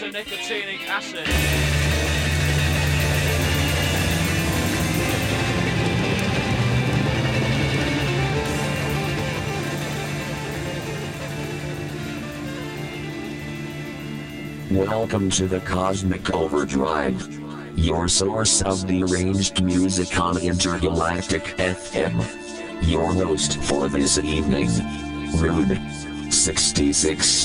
beta-nicotinic acid. Welcome to the Cosmic Overdrive, your source of deranged music on Intergalactic FM. Your host for this evening, Rude 66.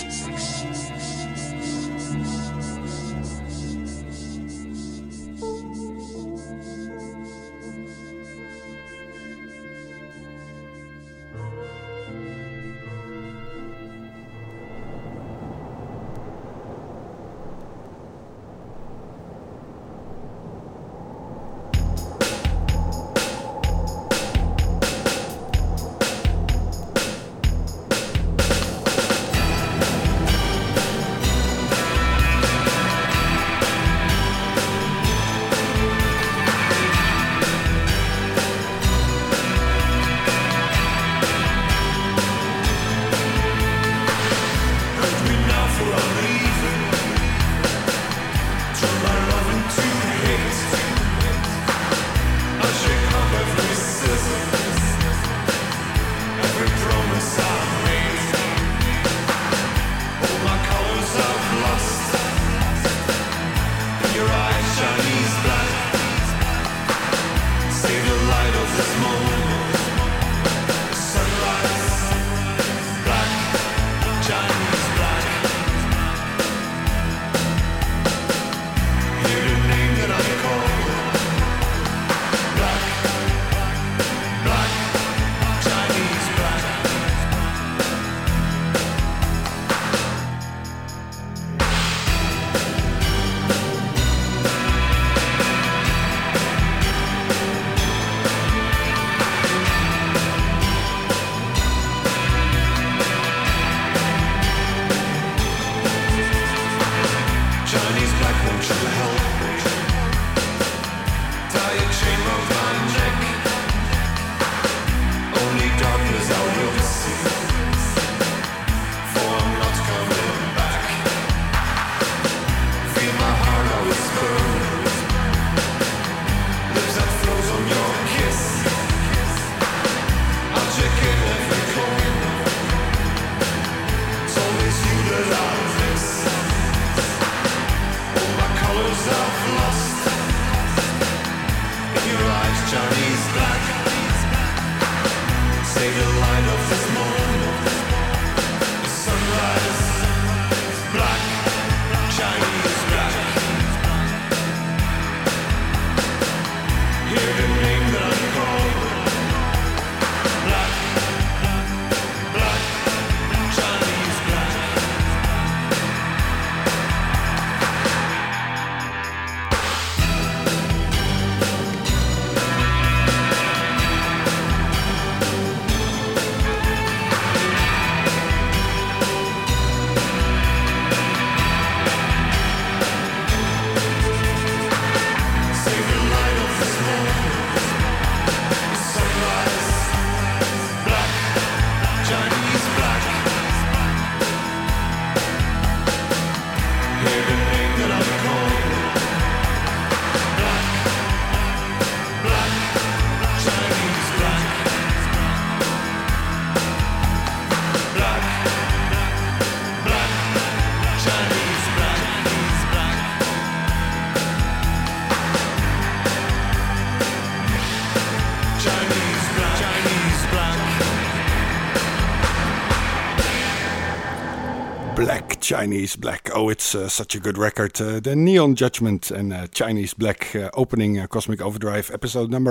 Chinese Black. Oh, it's such a good record. The Neon Judgment and Chinese Black opening Cosmic Overdrive episode number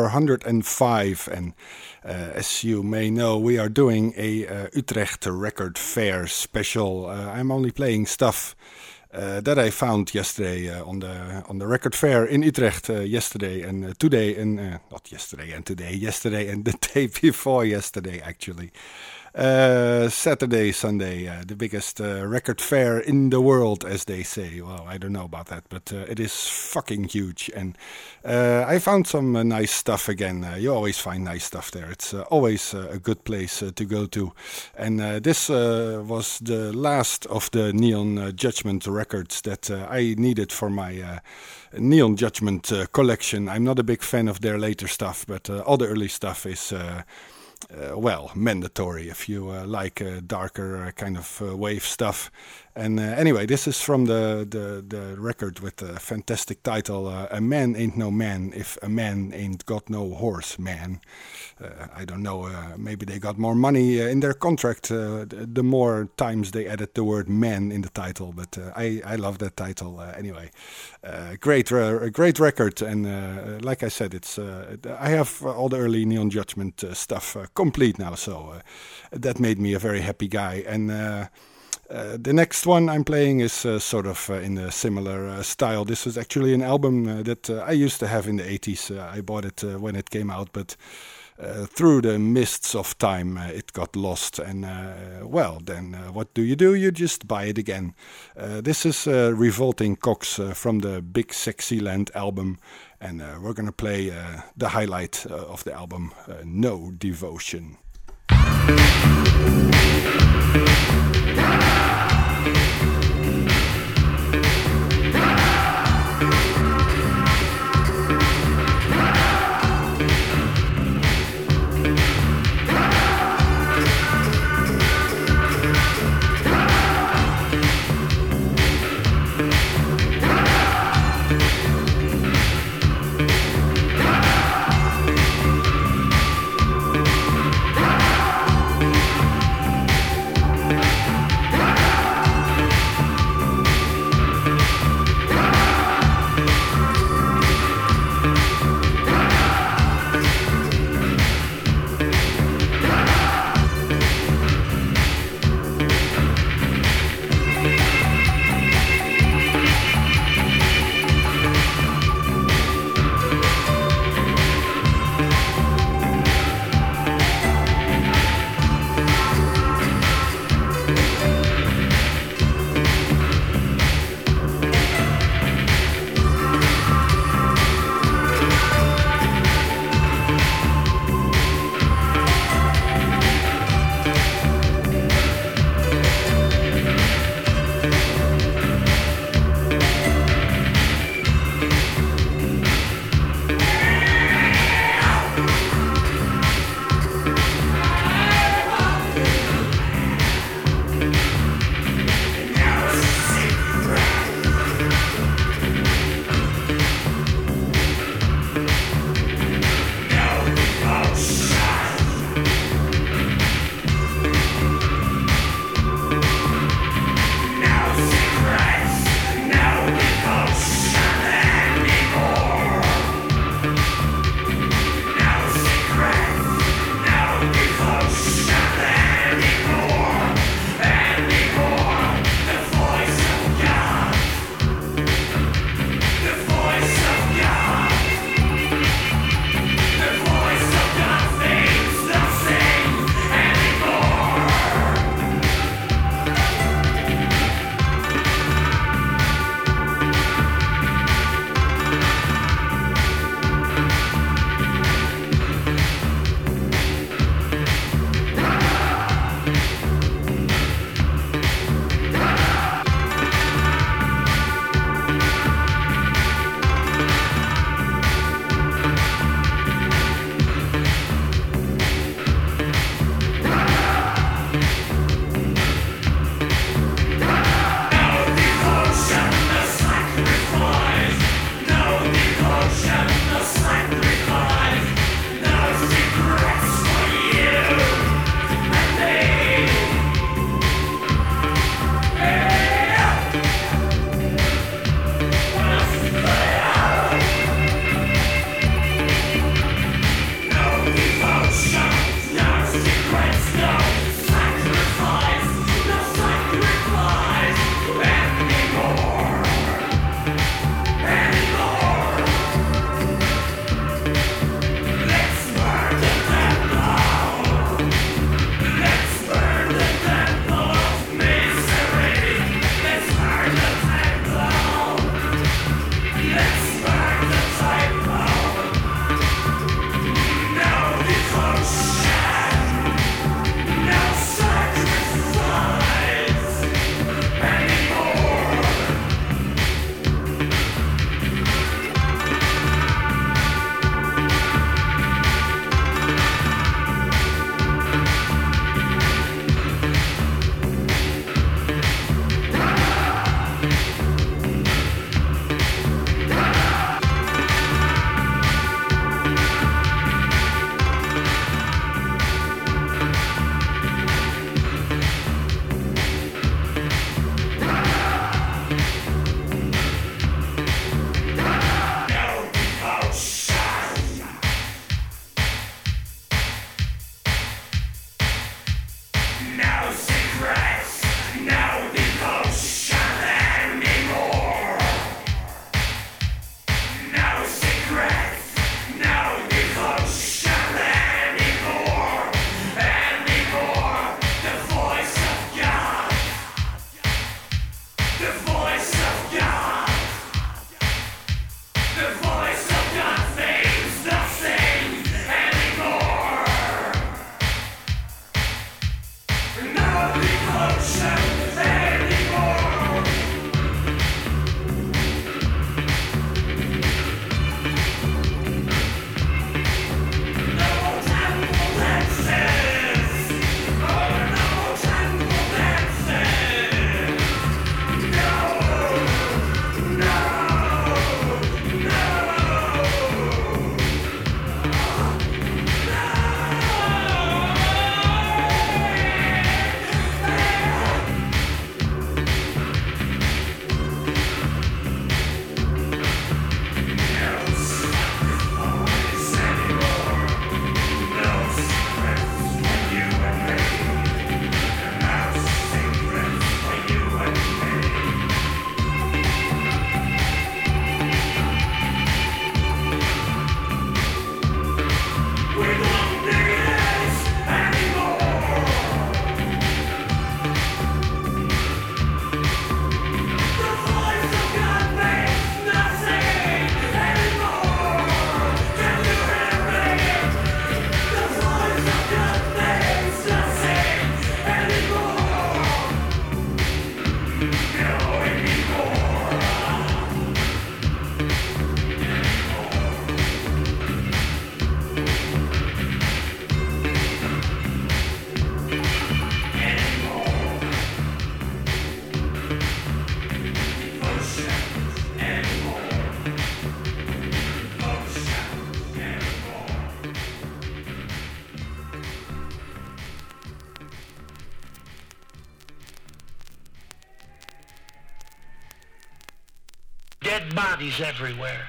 105. And as you may know, we are doing a Utrecht Record Fair special. I'm only playing stuff that I found yesterday on the record fair in Utrecht yesterday and today, and not yesterday and today, yesterday and the day before yesterday actually. Saturday, Sunday, the biggest record fair in the world, as they say. Well, I don't know about that, but it is fucking huge. And I found some nice stuff again. You always find nice stuff there. It's always a good place to go to. And this was the last of the Neon Judgment records that I needed for my Neon Judgment collection. I'm not a big fan of their later stuff, but all the early stuff is... well, mandatory if you like darker kind of wave stuff. And anyway, this is from the record with the fantastic title, A Man Ain't No Man If A Man Ain't Got No Horse, Man. I don't know, maybe they got more money in their contract the more times they added the word man in the title, but I love that title anyway. Great record, and like I said, it's I have all the early Neon Judgment stuff complete now, so that made me a very happy guy. And the next one I'm playing is sort of in a similar style. This was actually an album that I used to have in the 80s. I bought it when it came out, but through the mists of time it got lost. And well, then what do? You just buy it again. This is Revolting Cocks from the Big Sexy Land album. And we're going to play the highlight of the album, No Devotion. Ah! Dead bodies everywhere.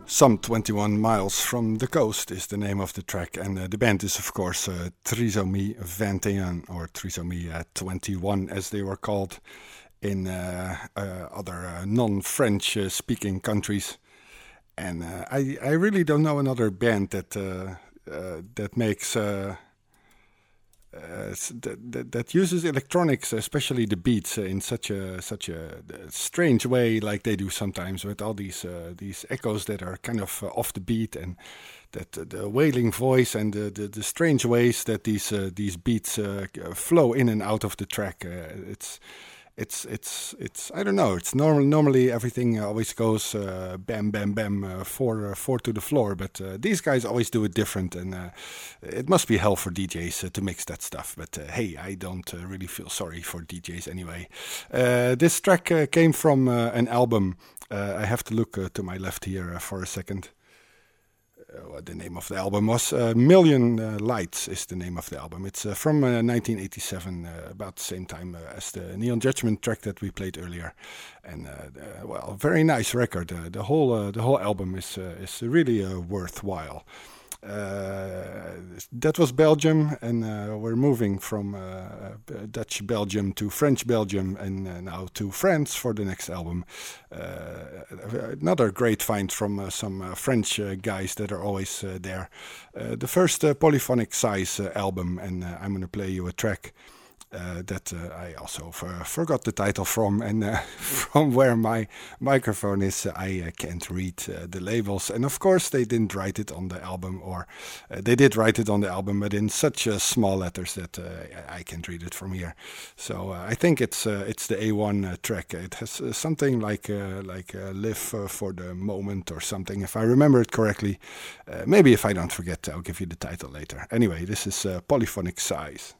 Some 21 Miles from the Coast is the name of the track, and the band is of course Trisomie 21, or Trisomie 21 as they were called in other non-French speaking countries. And I really don't know another band that makes that uses electronics, especially the beats, in such a strange way, like they do sometimes, with all these echoes that are kind of off the beat, and that the wailing voice and the strange ways that these beats flow in and out of the track. It's I don't know. It's normally everything always goes bam bam bam four to the floor, but these guys always do it different, and it must be hell for DJs to mix that stuff. But hey, I don't really feel sorry for DJs anyway. This track came from an album. I have to look to my left here for a second. What the name of the album was. Million Lights is the name of the album. It's from 1987, about the same time as the Neon Judgment track that we played earlier. And well, very nice record. The whole album is really worthwhile. That was Belgium, and we're moving from Dutch Belgium to French Belgium, and now to France for the next album. Another great find from some French guys that are always there. The first Polyphonic Size album, and I'm going to play you a track that I also forgot the title from, and from where my microphone is, I can't read the labels. And of course, they didn't write it on the album, or they did write it on the album, but in such small letters that I can't read it from here. So I think it's the A1 track. It has something like "Live for the Moment" or something, if I remember it correctly. Maybe if I don't forget, I'll give you the title later. Anyway, this is Polyphonic Size.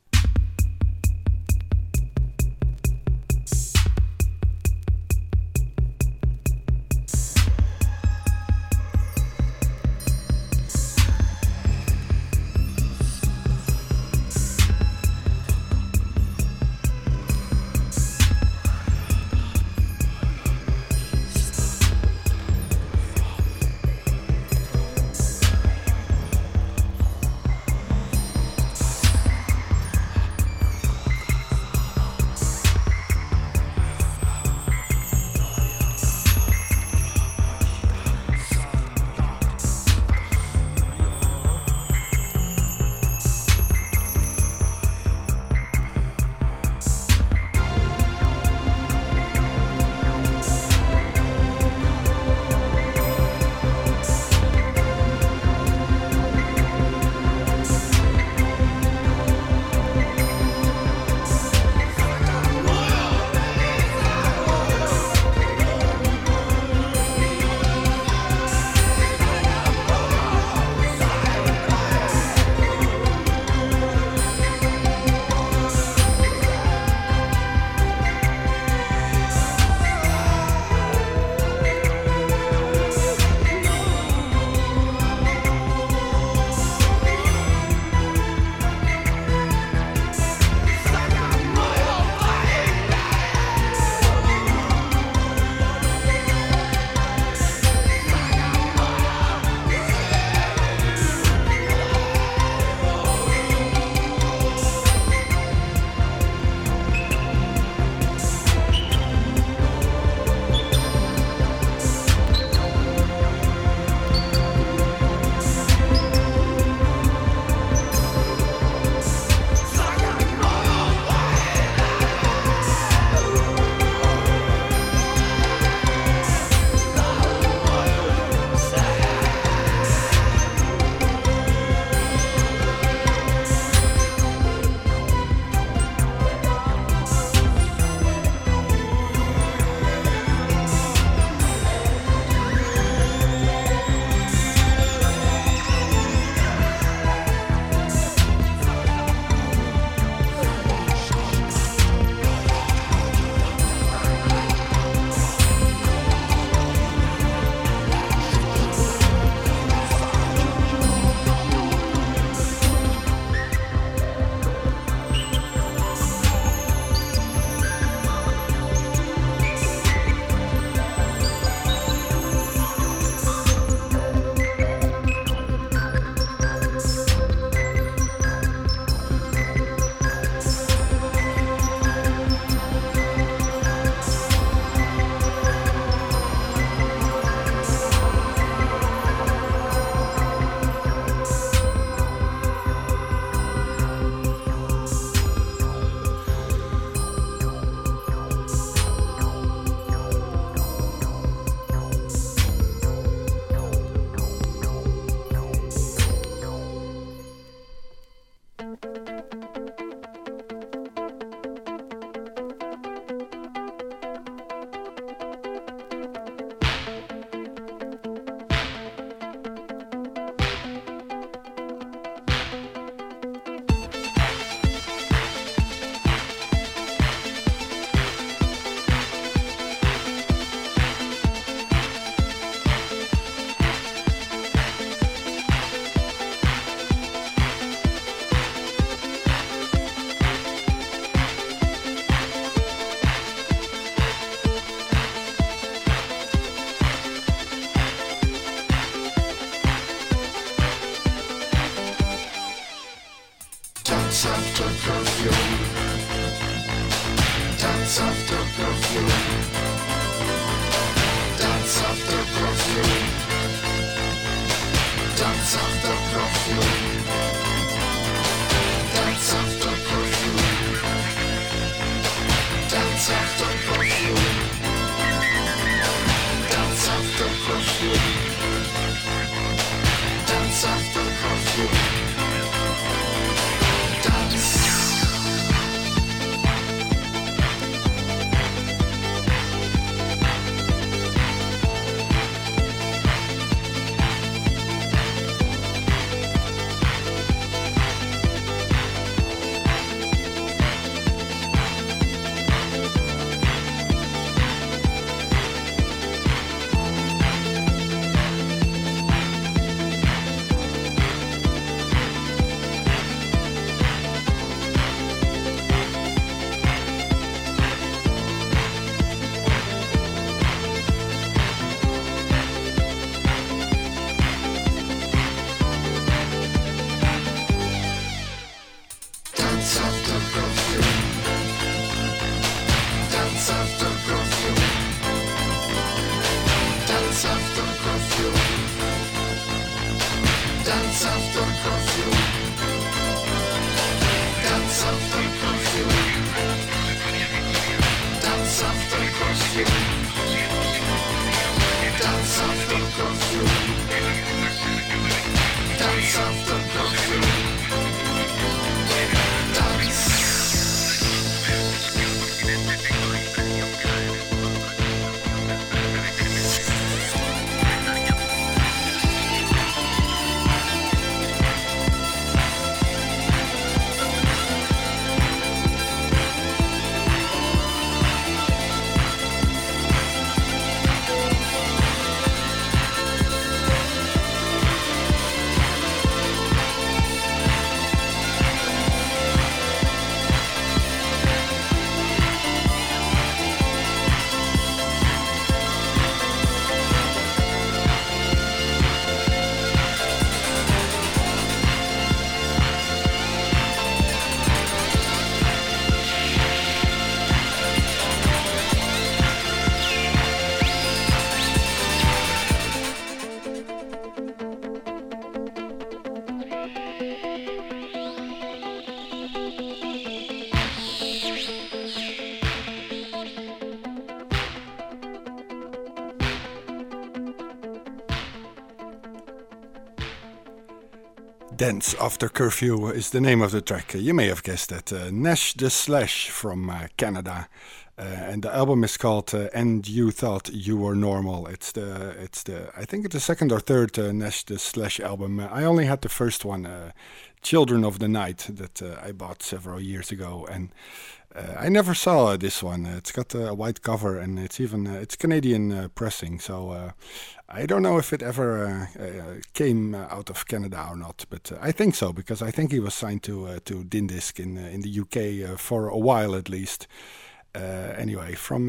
Dance After Curfew is the name of the track. You may have guessed that. Nash the Slash from Canada. And the album is called And You Thought You Were Normal. It's the I think it's the second or third Nash the Slash album. I only had the first one, Children of the Night, that I bought several years ago, and I never saw this one. It's got a white cover, and it's Canadian pressing, so I don't know if it ever came out of Canada or not, but I think so, because I think he was signed to Dindisk in the UK for a while at least. Anyway, from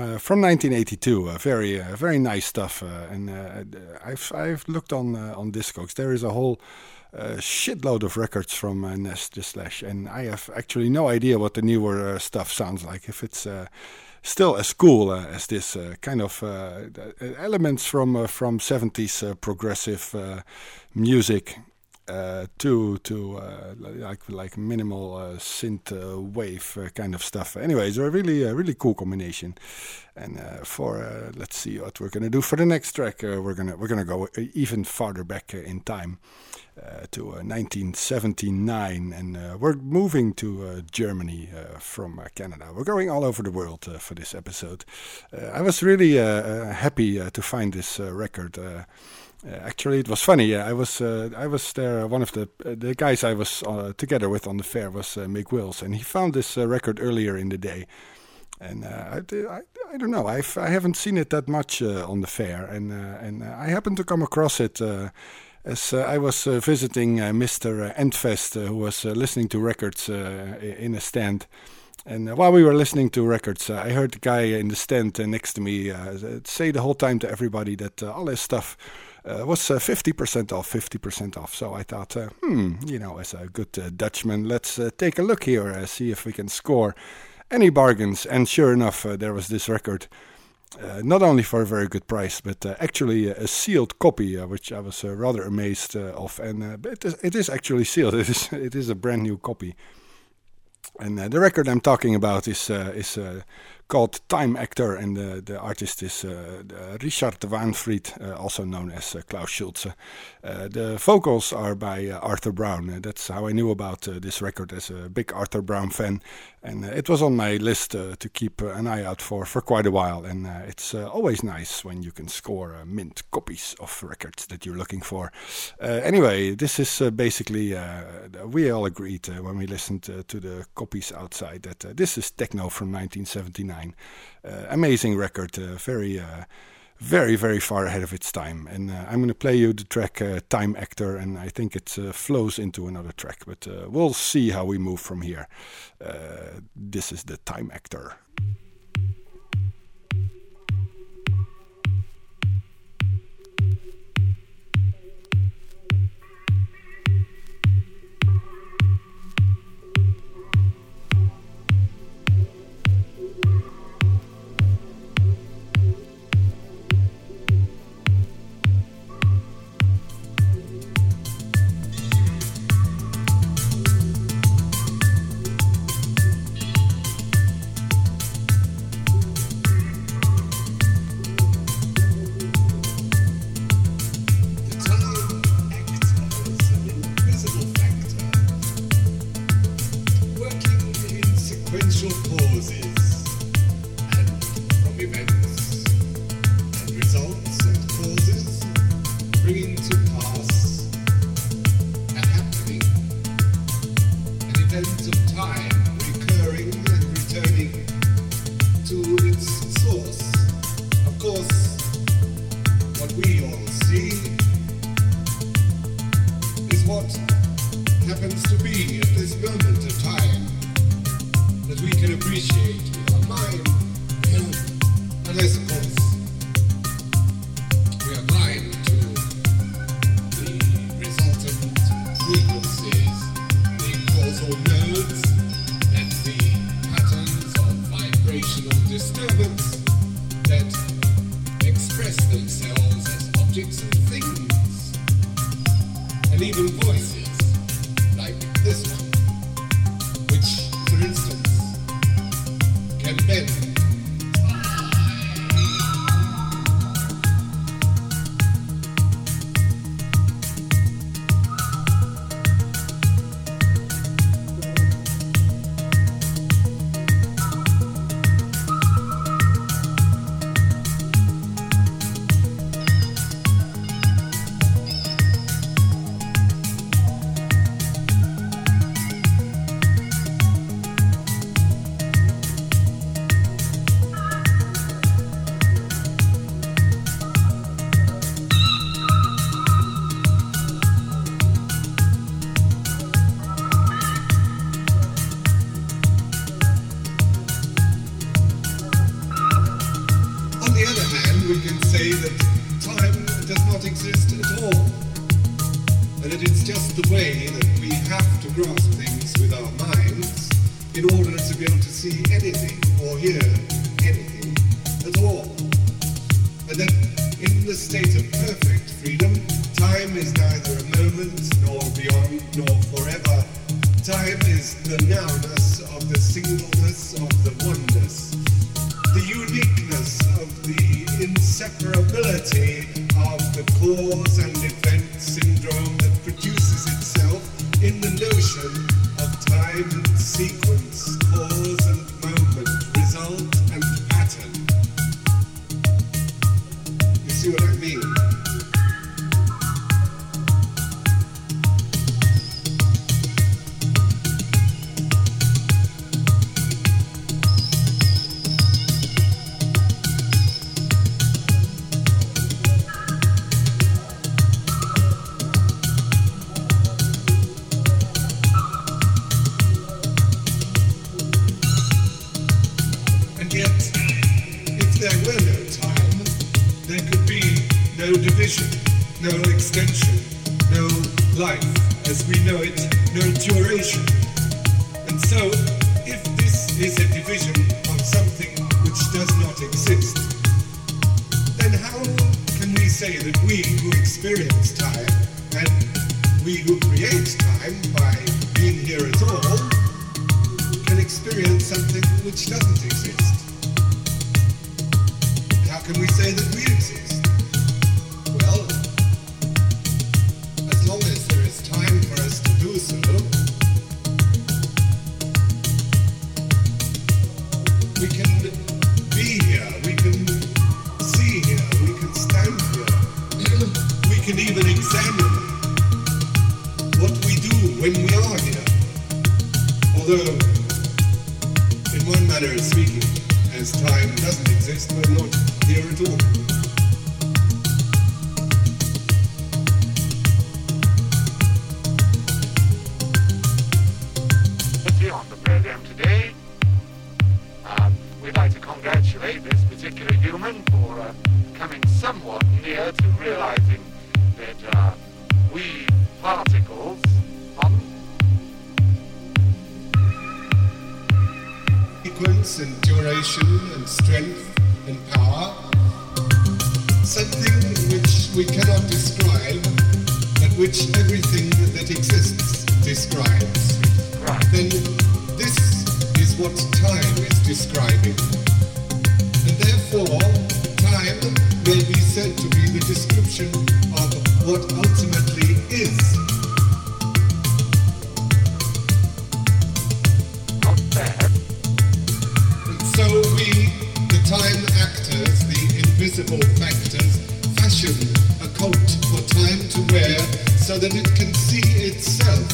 1982, very nice stuff, and I've looked on Discogs. There is a whole shitload of records from Nash the Slash, and I have actually no idea what the newer stuff sounds like. If it's still as cool as this kind of elements from 70s progressive music. To like minimal synth wave kind of stuff. Anyways, a really cool combination. And for let's see what we're gonna do for the next track. We're gonna go even farther back in time to 1979, and we're moving to Germany from Canada. We're going all over the world for this episode. I was really happy to find this record. Actually, it was funny. I was there. One of the guys I was together with on the fair was Mick Wills, and he found this record earlier in the day. And I don't know. I haven't seen it that much on the fair, and I happened to come across it as I was visiting Mr. Endfest, who was listening to records in a stand. And while we were listening to records, I heard the guy in the stand next to me say the whole time to everybody that all his stuff was 50% off. So I thought, as a good Dutchman, let's take a look here, see if we can score any bargains. And sure enough, there was this record, not only for a very good price, but actually a sealed copy, which I was rather amazed of. And it is actually sealed. It is a brand new copy. And the record I'm talking about is called Time Actor, and the artist is Richard Wahnfried, also known as Klaus Schulze. The vocals are by Arthur Brown. That's how I knew about this record, as a big Arthur Brown fan. And it was on my list to keep an eye out for quite a while. And it's always nice when you can score mint copies of records that you're looking for. Anyway, this is basically, we all agreed when we listened to the copies outside that this is techno from 1979. Amazing record, very, very far ahead of its time. And I'm going to play you the track Time Actor, and I think it flows into another track, but we'll see how we move from here. This is the Time Actor. course, what we all see is what happens to be at this moment of time that we can appreciate with our mind, unless, of course, we are blind to the resultant frequencies, the causal nodes, and the patterns of vibrational disturbance that express themselves as objects and things, and even voices like this one, which, for instance, can bend. And duration and strength and power, something which we cannot describe, but which everything that exists describes. Right. Then this is what time is describing. And therefore, time may be said to be the description of what ultimately is. So we, the time actors, the invisible factors, fashion a coat for time to wear so that it can see itself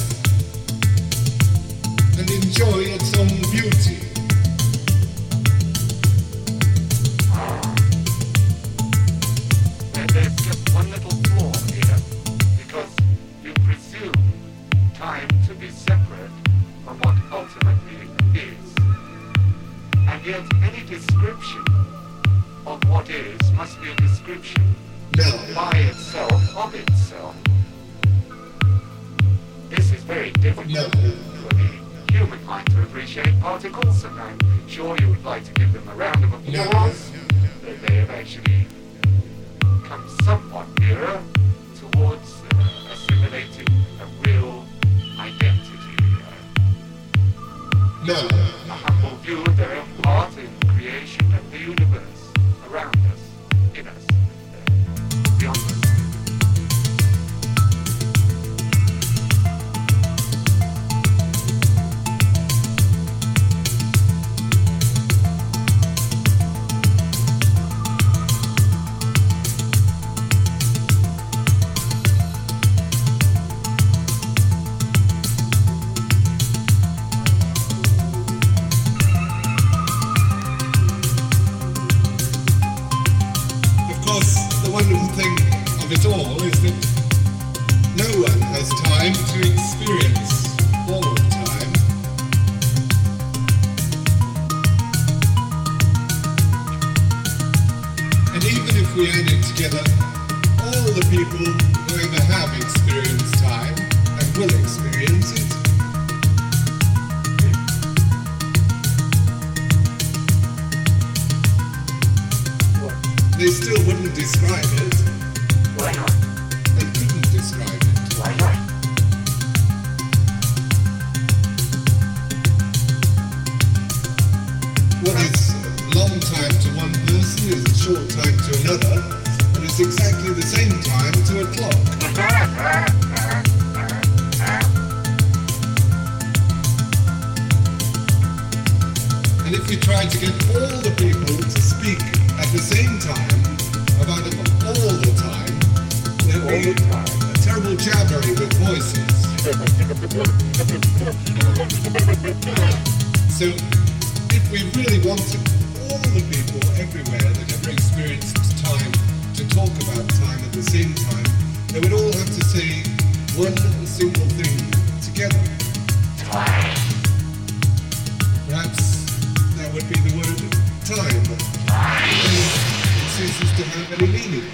and enjoy its own beauty. must be a description by itself, of itself. This is very difficult for the human mind to appreciate particles, and I'm sure you would like to give them a round of applause that they have actually come somewhat nearer towards assimilating a real identity. A humble view of their own part in creation of the universe around us, in us, beyond us. Of it all is that no one has time to experience all of time. And even if we added together all the people who ever have experienced time and will experience it, they still wouldn't describe it. Why not? They couldn't describe it. Why not? What is a long time to one person is a short time to another, but it's exactly the same time to a clock. And if we tried to get all the people to speak at the same time about all the time, there'd be a terrible jabbering with voices. So, if we really wanted all the people everywhere that ever experienced time to talk about time at the same time, they would all have to say one single thing together. Perhaps that would be the word time. Then it ceases to have any meaning.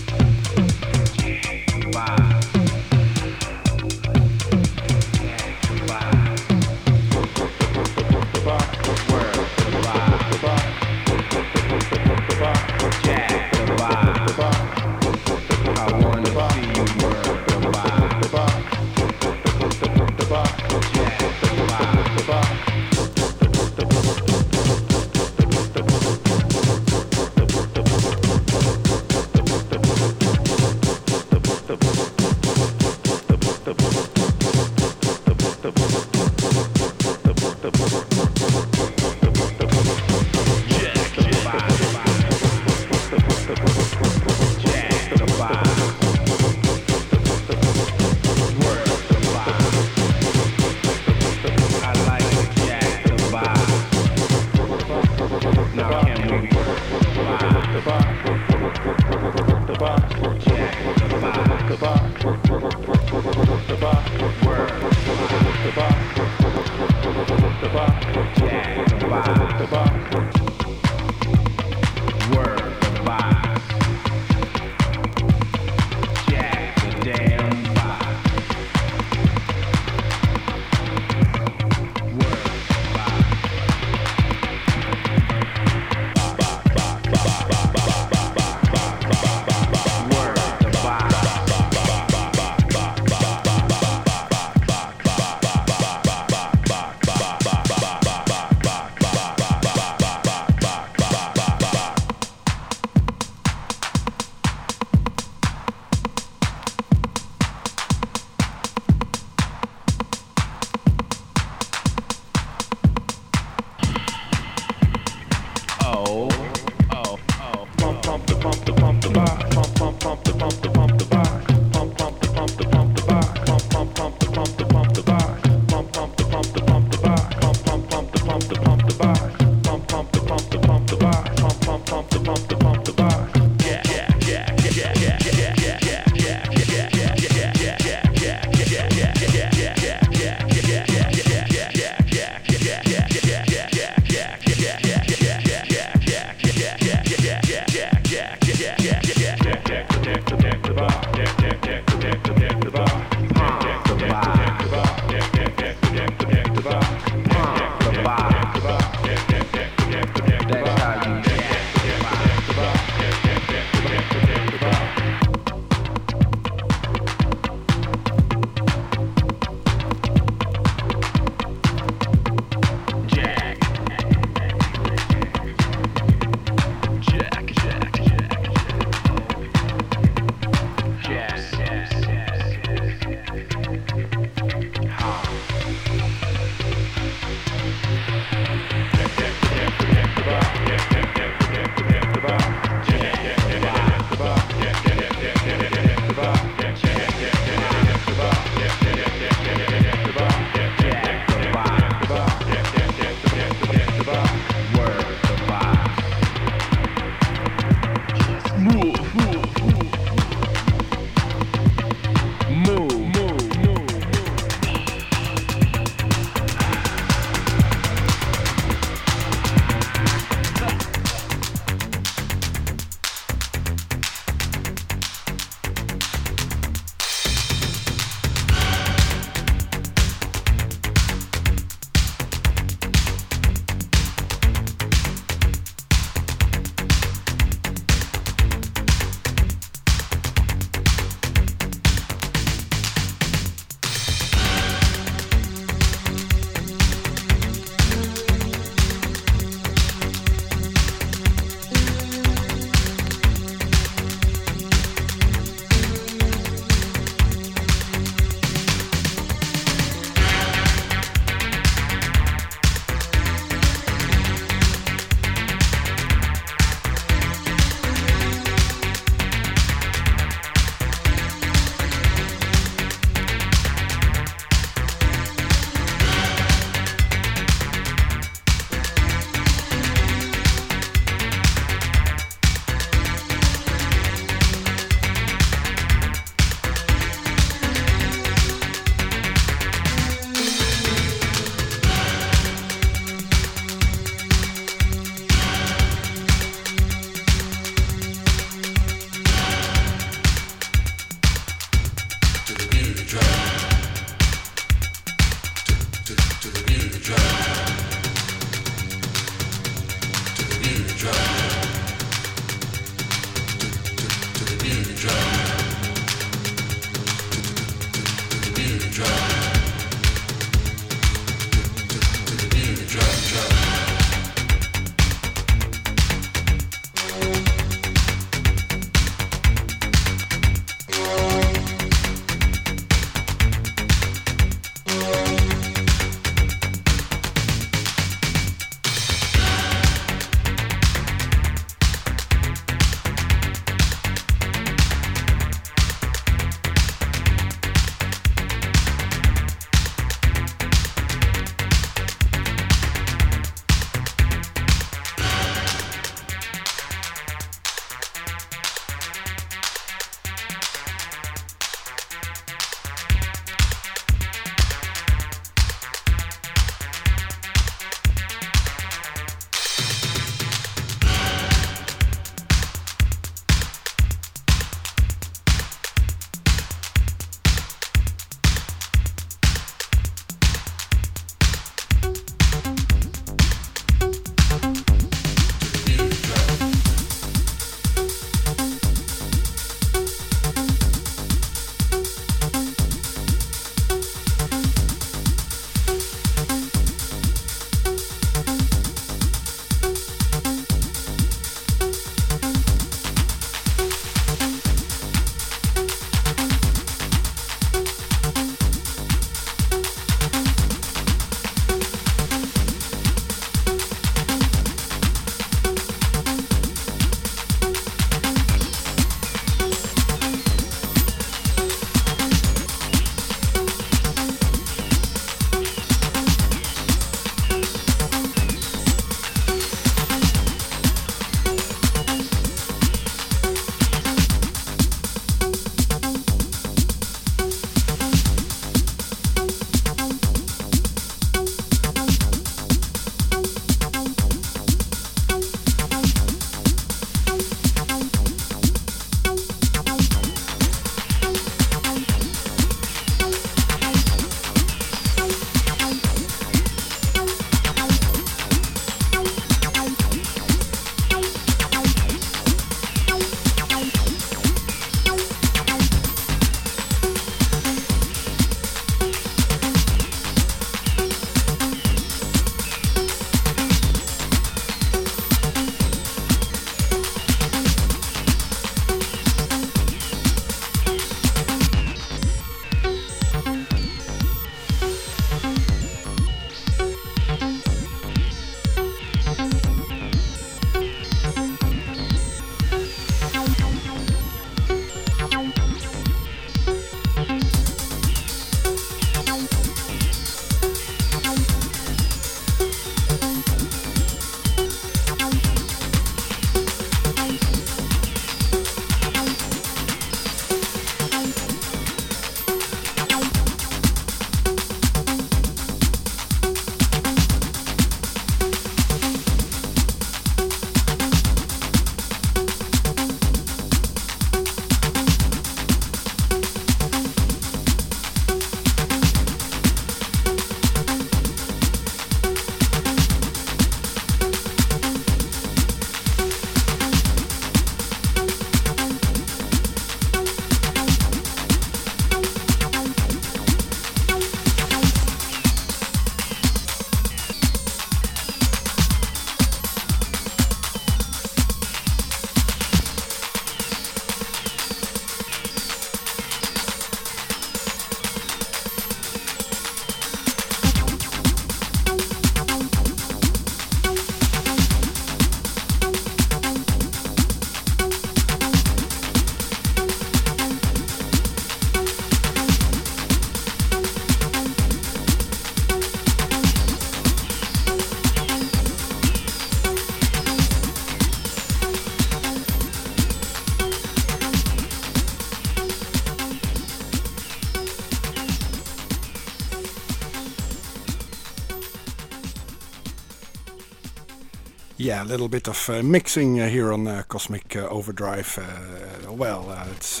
Yeah, a little bit of mixing here on Cosmic Overdrive. It's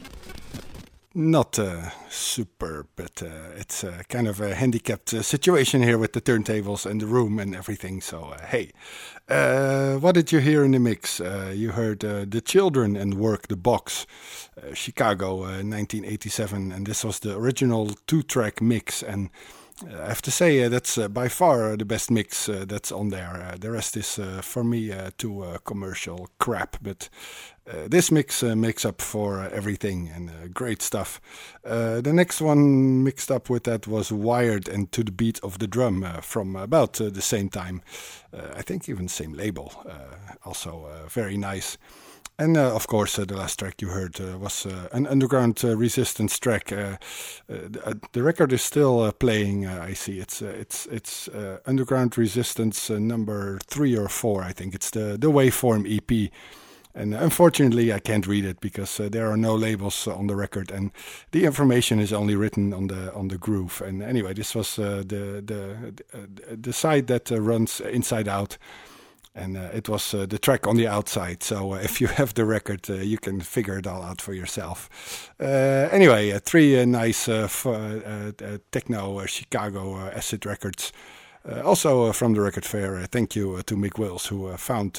not super, but it's kind of a handicapped situation here with the turntables and the room and everything. So, hey, what did you hear in the mix? You heard The Children and Work the Box, Chicago 1987, and this was the original 2-track mix. And I have to say that's by far the best mix that's on there. The rest is for me too commercial crap, but this mix makes up for everything, and great stuff. The next one mixed up with that was Wired and To the Beat of the Drum from about the same time. I think even same label. Also very nice. And of course, the last track you heard was an Underground Resistance track. The record is still playing. I see it's Underground Resistance number 3 or 4. I think it's the Waveform EP. And unfortunately, I can't read it because there are no labels on the record, and the information is only written on the groove. And anyway, this was the side that runs inside out. And it was the track on the outside. So if you have the record, you can figure it all out for yourself. Anyway, 3 nice techno Chicago acid records. Also from the record fair, thank you to Mick Wills, who found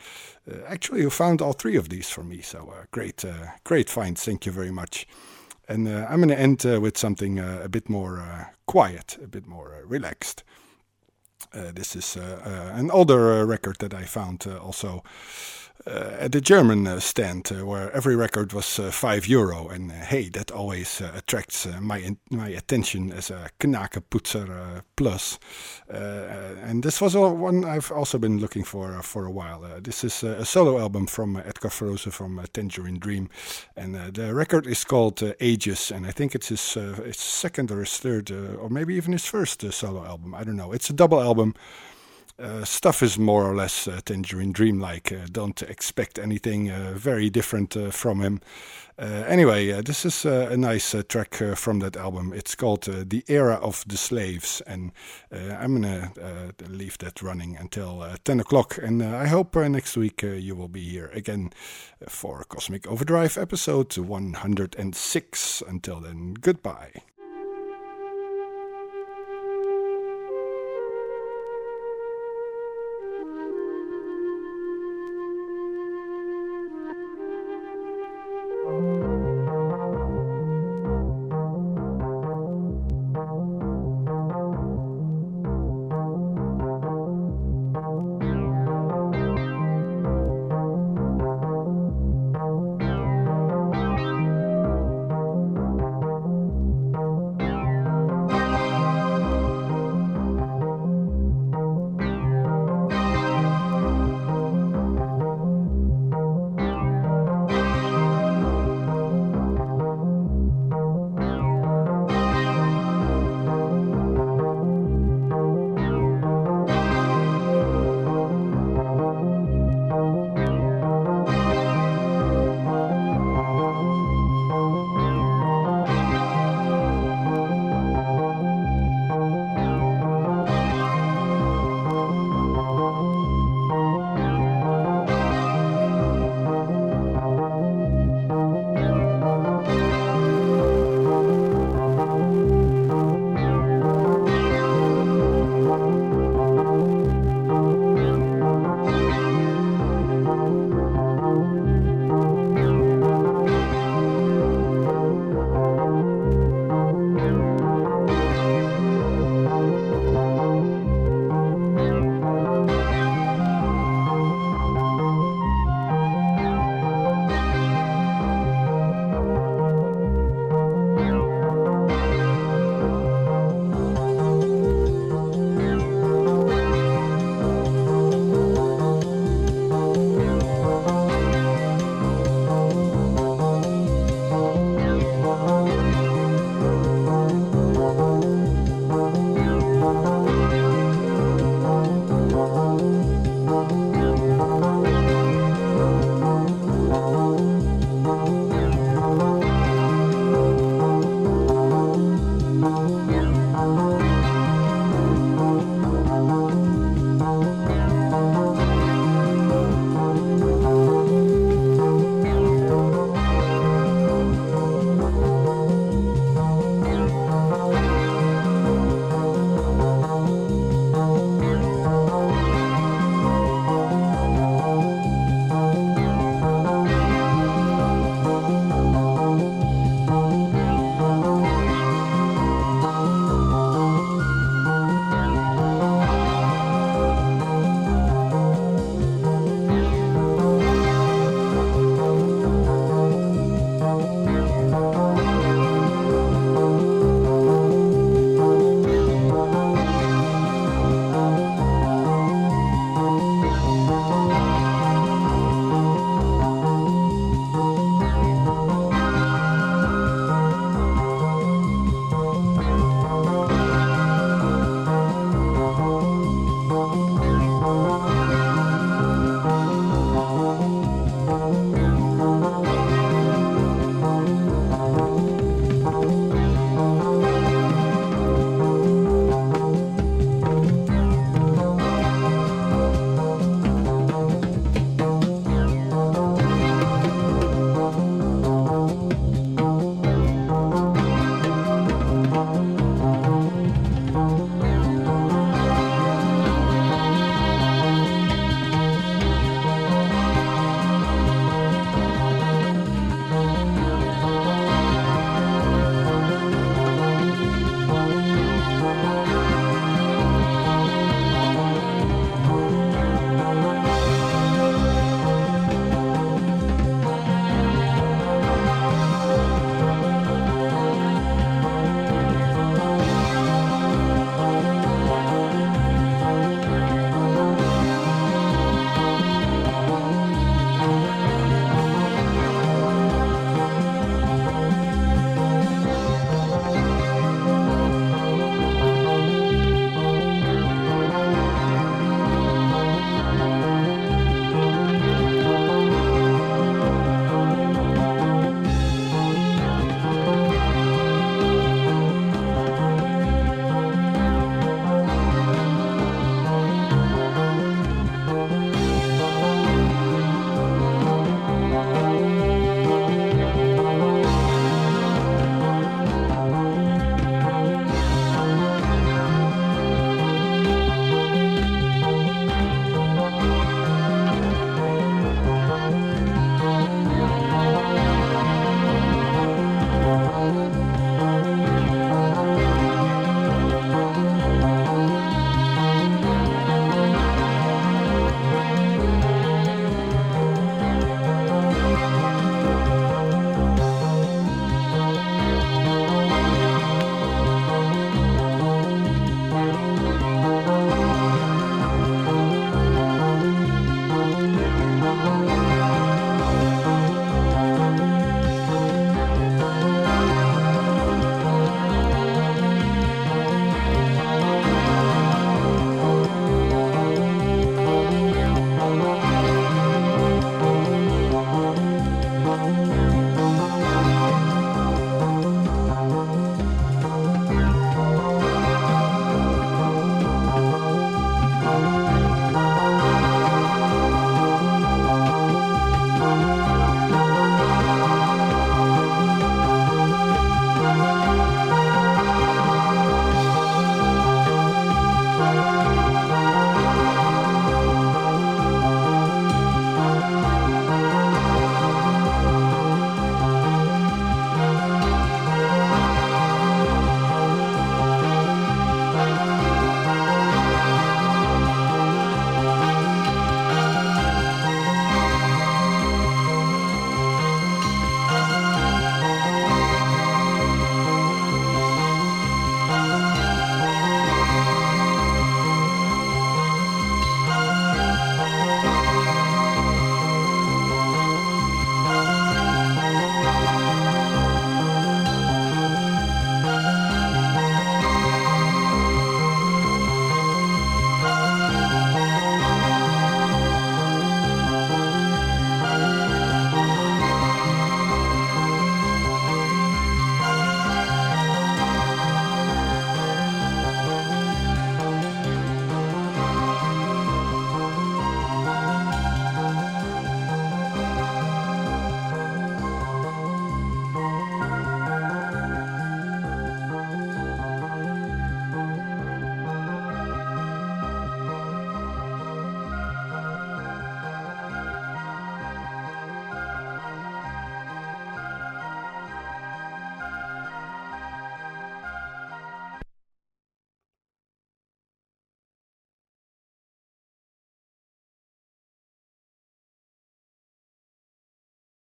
all 3 of these for me. So great finds. Thank you very much. And I'm going to end with something a bit more quiet, a bit more relaxed. This is an older record that I found also at the German stand, where every record was €5, and hey, that always attracts my attention as a Knakenputzer plus. And this was one I've also been looking for a while. This is a solo album from Edgar Froese from Tangerine Dream, and the record is called Ages, and I think it's his second or his third, or maybe even his first solo album. I don't know. It's a double album. Stuff is more or less Tangerine Dream-like. Don't expect anything very different from him. Anyway, this is a nice track from that album. It's called The Era of the Slaves, and I'm going to leave that running until 10 o'clock. And I hope next week you will be here again for Cosmic Overdrive episode 106. Until then, goodbye.